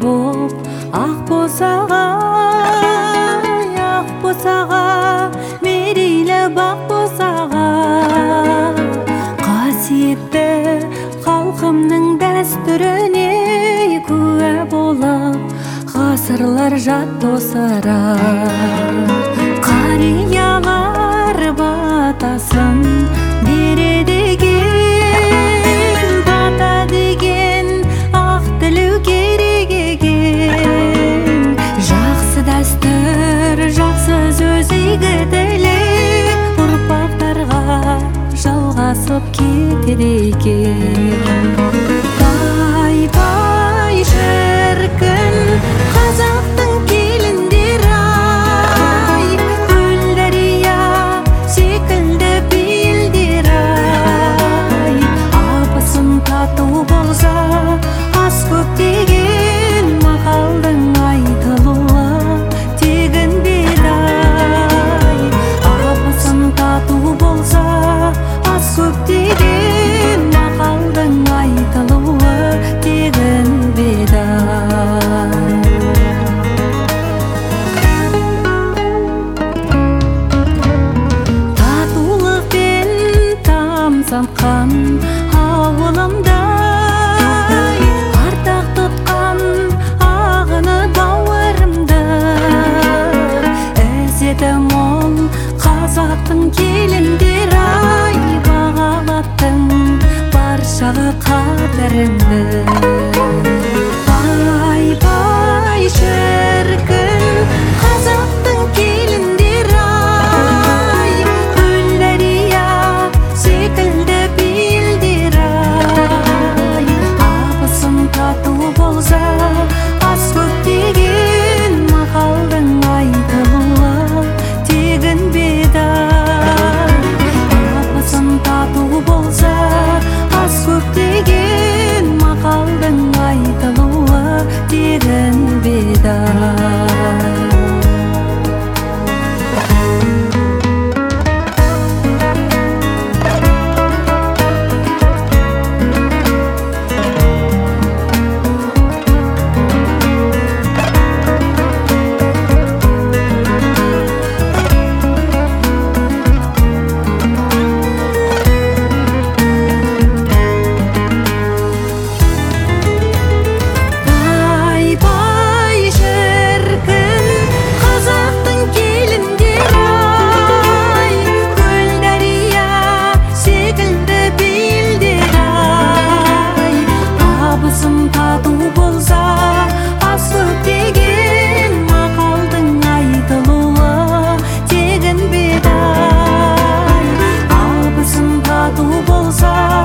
боп ақ босаға мерейлі бақ босаға қасиетті халқымның дәстүріне куә болып ғасырлар жат тосыра қариялар батасын береді екен бата деген ақ тілеу керек екен жақсы дәстүр жақсы сөз игі тілек ұрпақтарға жалғасып кетеді екен пай шіркін қазақтың келіндері ай көл дария секілді белдері ай абысын тату болса ас көп деген мақалдың айтылуы тегін бедай абысын тату болса ас көп деген мақалдың айтылуы тегін бедай татулықпен тамсанған ауылымдай ардақ тұтқан ағыны бауырымды ізеті мол қазақтың келіндері ай бағалаттың баршаға қадірімді пай шіркін қазақтың келіндері ай көл дария секілді белдері ай абысын тату болса ас көп деген мақалдың айтылуы тегін бедай абысын тату болса ас көп деген мақалдың айтылуы тегін